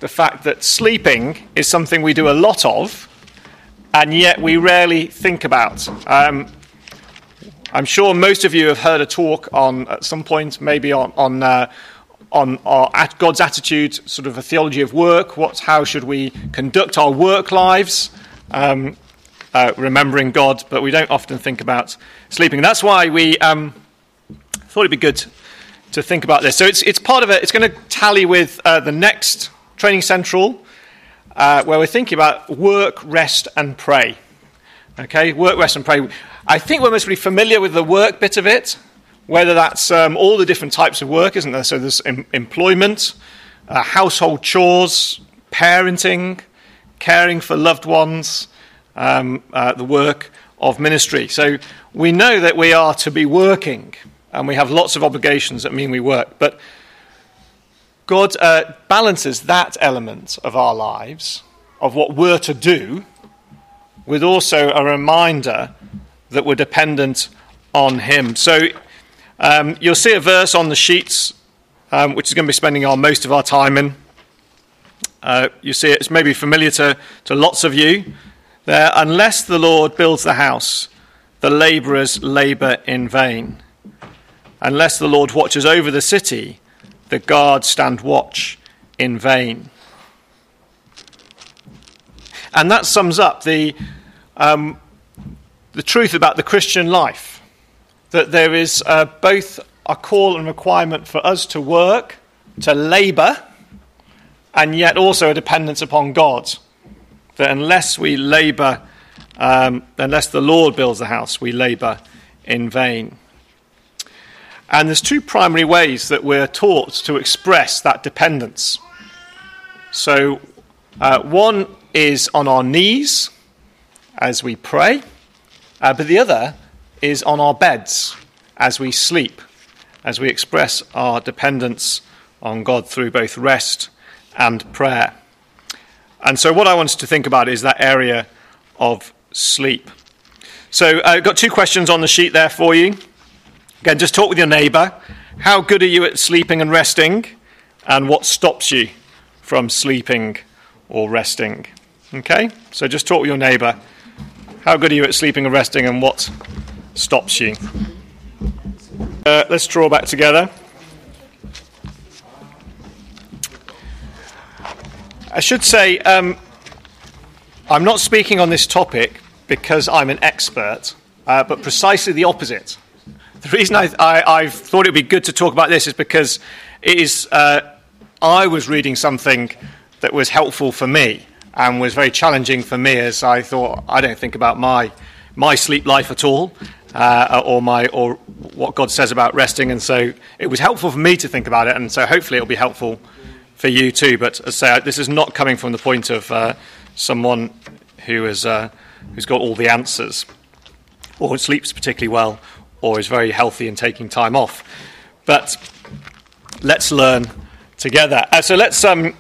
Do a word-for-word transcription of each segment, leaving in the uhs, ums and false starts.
the fact that sleeping is something we do a lot of, and yet we rarely think about. Um, I'm sure most of you have heard a talk on, at some point, maybe on on, uh, on our, at God's attitude, sort of a theology of work. What, how should we conduct our work lives, um, uh, remembering God? But we don't often think about sleeping. And that's why we um, thought it'd be good to think about this. So it's it's part of it. It's going to tally with uh, the next Training Central, uh, where we're thinking about work, rest, and pray. Okay, work, rest, and pray. I think we're mostly familiar with the work bit of it, whether that's um, all the different types of work, isn't there? So there's em- employment, uh, household chores, parenting, caring for loved ones, um, uh, the work of ministry. So we know that we are to be working, and we have lots of obligations that mean we work. But God uh, balances that element of our lives, of what we're to do, with also a reminder that we're dependent on him. So um, you'll see a verse on the sheets, um, which is going to be spending our most of our time in. Uh, you see it, it's maybe familiar to, to lots of you there. Unless the Lord builds the house, the labourers labour in vain. Unless the Lord watches over the city, the guards stand watch in vain. And that sums up the um, the truth about the Christian life, that there is uh, both a call and requirement for us to work, to labour, and yet also a dependence upon God. That unless we labour, um, unless the Lord builds the house, we labour in vain. And there's two primary ways that we're taught to express that dependence. So uh, one is on our knees as we pray, uh, but the other is on our beds as we sleep, as we express our dependence on God through both rest and prayer. And so what I wanted to think about is that area of sleep. So uh, I've got two questions on the sheet there for you. Again, just talk with your neighbour. How good are you at sleeping and resting? And what stops you from sleeping or resting? Okay, so just talk with your neighbour. How good are you at sleeping and resting, and what stops you? Uh, let's draw back together. I should say, um, I'm not speaking on this topic because I'm an expert, uh, but precisely the opposite. The reason I, I, I thought it would be good to talk about this is because it is, uh, I was reading something that was helpful for me and was very challenging for me, as I thought, I don't think about my my sleep life at all, uh, or my or what God says about resting, and so it was helpful for me to think about it, and so hopefully it'll be helpful for you too. But as I say, this is not coming from the point of uh, someone who is uh, who's got all the answers, or sleeps particularly well, or is very healthy and taking time off. But let's learn together. Uh, so let's, um,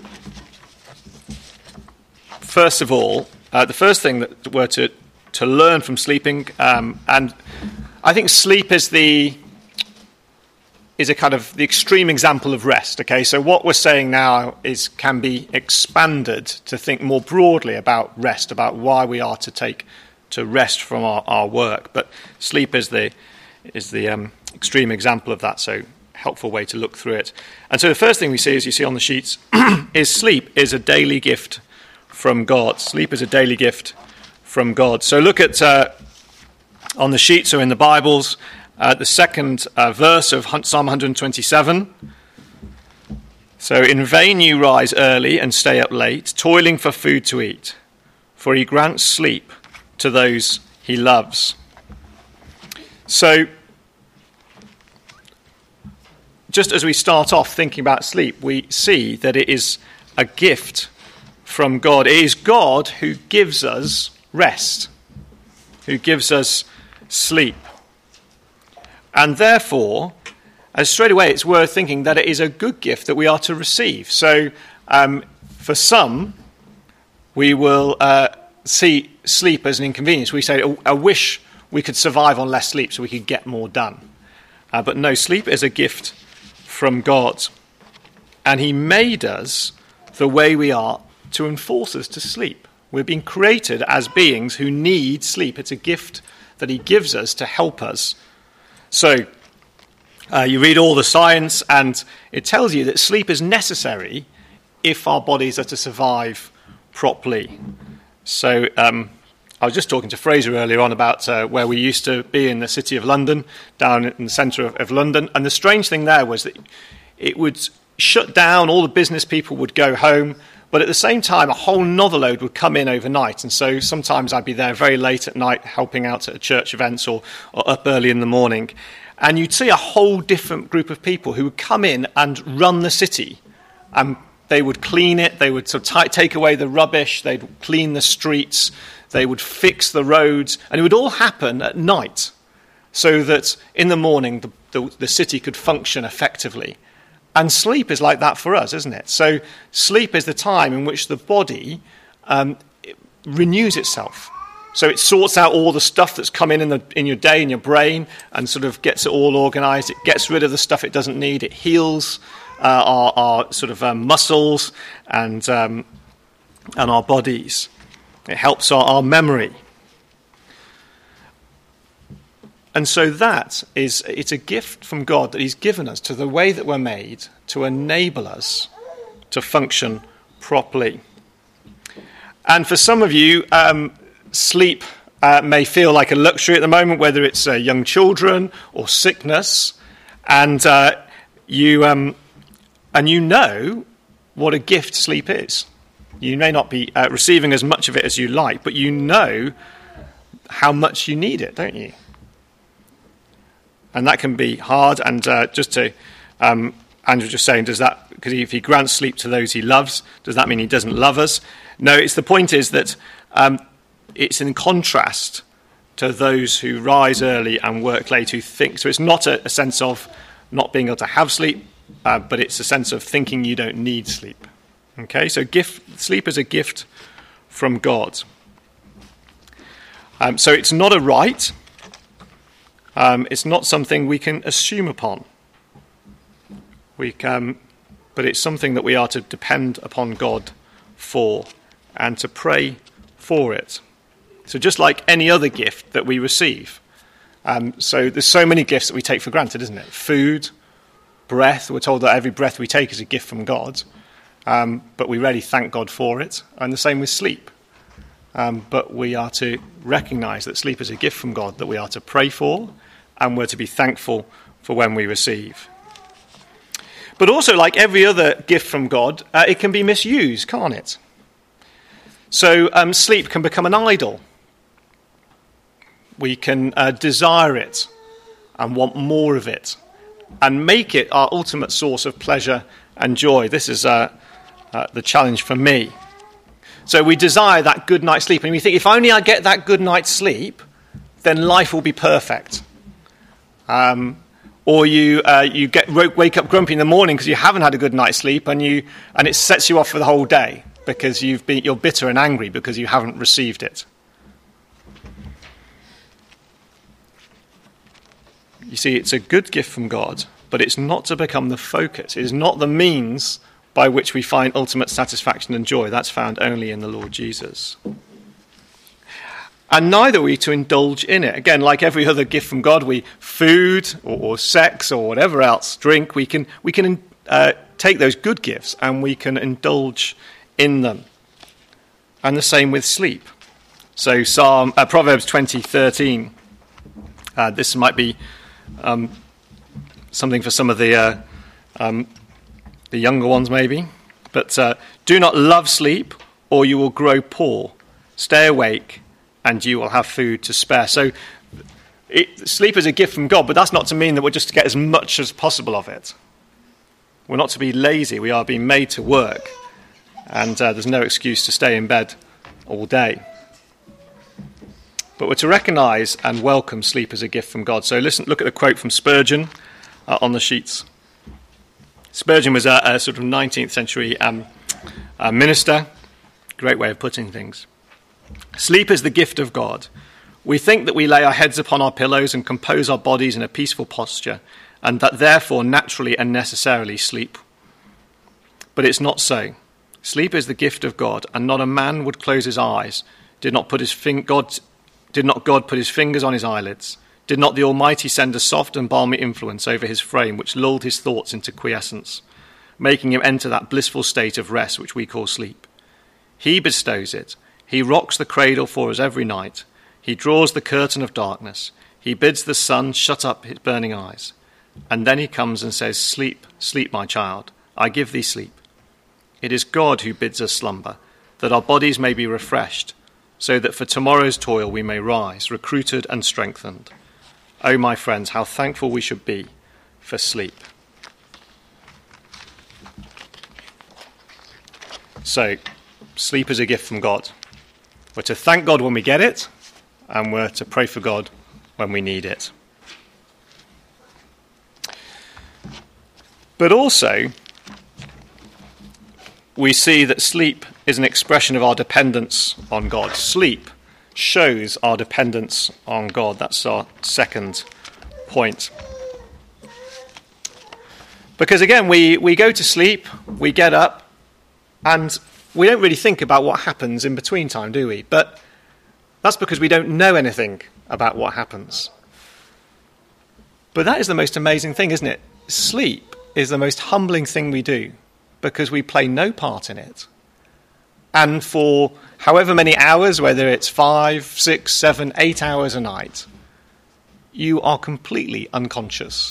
first of all, uh, the first thing that we're to, to learn from sleeping, um, and I think sleep is the is a kind of the extreme example of rest. Okay, so what we're saying now is can be expanded to think more broadly about rest, about why we are to take to rest from our, our work. But sleep is the is the um, extreme example of that, so helpful way to look through it. And so the first thing we see, as you see on the sheets, is sleep is a daily gift from God. Sleep is a daily gift from God. So look at, uh, on the sheets or in the Bibles, uh, the second uh, verse of Psalm one twenty-seven. So, in vain you rise early and stay up late, toiling for food to eat, for he grants sleep to those he loves. So, just as we start off thinking about sleep, we see that it is a gift from God. It is God who gives us rest, who gives us sleep. And therefore, as straight away, it's worth thinking that it is a good gift that we are to receive. So, um, for some, we will uh, see sleep as an inconvenience. We say, I wish we could survive on less sleep so we could get more done. Uh, but no, sleep is a gift from God. And he made us the way we are to enforce us to sleep. We've been created as beings who need sleep. It's a gift that he gives us to help us. So uh, you read all the science, and it tells you that sleep is necessary if our bodies are to survive properly. So um, I was just talking to Fraser earlier on about uh, where we used to be in the city of London, down in the centre of, of London. And the strange thing there was that it would shut down, all the business people would go home, but at the same time, a whole nother load would come in overnight. And so sometimes I'd be there very late at night helping out at church events or, or up early in the morning. And you'd see a whole different group of people who would come in and run the city. And they would clean it, they would sort of t- take away the rubbish, they'd clean the streets, they would fix the roads. And it would all happen at night so that in the morning the, the, the city could function effectively. And sleep is like that for us, isn't it? So sleep is the time in which the body um, it renews itself. So it sorts out all the stuff that's come in in, the, in your day, in your brain, and sort of gets it all organised. It gets rid of the stuff it doesn't need. It heals uh, our, our sort of um, muscles and, um, and our bodies. It helps our, our memory. And so that is, it's a gift from God that he's given us to the way that we're made to enable us to function properly. And for some of you, um, sleep uh, may feel like a luxury at the moment, whether it's uh, young children or sickness. And uh, you um, and you know what a gift sleep is. You may not be uh, receiving as much of it as you like, but you know how much you need it, don't you? And that can be hard. And uh, just to, um, Andrew was just saying, does that, because if he grants sleep to those he loves, does that mean he doesn't love us? No, it's the point is that um, it's in contrast to those who rise early and work late, who think. So it's not a, a sense of not being able to have sleep, uh, but it's a sense of thinking you don't need sleep. Okay, so gift, sleep is a gift from God. Um, so it's not a right. Um, it's not something we can assume upon. We can, but it's something that we are to depend upon God for and to pray for it. So just like any other gift that we receive. Um, so there's so many gifts that we take for granted, isn't it? Food, breath. We're told that every breath we take is a gift from God. Um, but we rarely thank God for it. And the same with sleep. Um, but we are to recognise that sleep is a gift from God that we are to pray for, and we're to be thankful for when we receive. But also, like every other gift from God, uh, it can be misused, can't it? So um, sleep can become an idol. We can uh, desire it and want more of it and make it our ultimate source of pleasure and joy. This is uh, uh, the challenge for me. So we desire that good night's sleep, and we think, if only I get that good night's sleep, then life will be perfect. Um, or you uh, you get wake up grumpy in the morning because you haven't had a good night's sleep, and you and it sets you off for the whole day because you've been you're bitter and angry because you haven't received it. You see, it's a good gift from God, but it's not to become the focus. It is not the means by which we find ultimate satisfaction and joy. That's found only in the Lord Jesus. And neither are we to indulge in it. Again, like every other gift from God, we food or, or sex or whatever else, drink, we can we can uh, take those good gifts and we can indulge in them. And the same with sleep. So Psalm uh, Proverbs twenty thirteen. Uh, this might be um, something for some of the uh, um, the younger ones, maybe. But uh, do not love sleep, or you will grow poor. Stay awake, and you will have food to spare. So it, sleep is a gift from God, but that's not to mean that we're just to get as much as possible of it. We're not to be lazy. We are being made to work. And uh, there's no excuse to stay in bed all day. But we're to recognise and welcome sleep as a gift from God. So listen, look at a quote from Spurgeon uh, on the sheets. Spurgeon was a, a sort of nineteenth century um, uh, minister. Great way of putting things. Sleep is the gift of God. We think that we lay our heads upon our pillows and compose our bodies in a peaceful posture, and that therefore naturally and necessarily sleep. But it's not so. Sleep is the gift of God, and not a man would close his eyes. Did not put his fin- God, did not God put his fingers on his eyelids? Did not the Almighty send a soft and balmy influence over his frame, which lulled his thoughts into quiescence, making him enter that blissful state of rest which we call sleep? He bestows it. He rocks the cradle for us every night. He draws the curtain of darkness. He bids the sun shut up his burning eyes. And then he comes and says, "Sleep, sleep, my child. I give thee sleep." It is God who bids us slumber, that our bodies may be refreshed, so that for tomorrow's toil we may rise, recruited and strengthened. Oh, my friends, how thankful we should be for sleep. So, sleep is a gift from God. We're to thank God when we get it, and we're to pray for God when we need it. But also, we see that sleep is an expression of our dependence on God. Sleep shows our dependence on God. That's our second point. Because again, we, we go to sleep, we get up, and we don't really think about what happens in between time, do we? But that's because we don't know anything about what happens. But that is the most amazing thing, isn't it? Sleep is the most humbling thing we do, because we play no part in it. And for however many hours, whether it's five, six, seven, eight hours a night, you are completely unconscious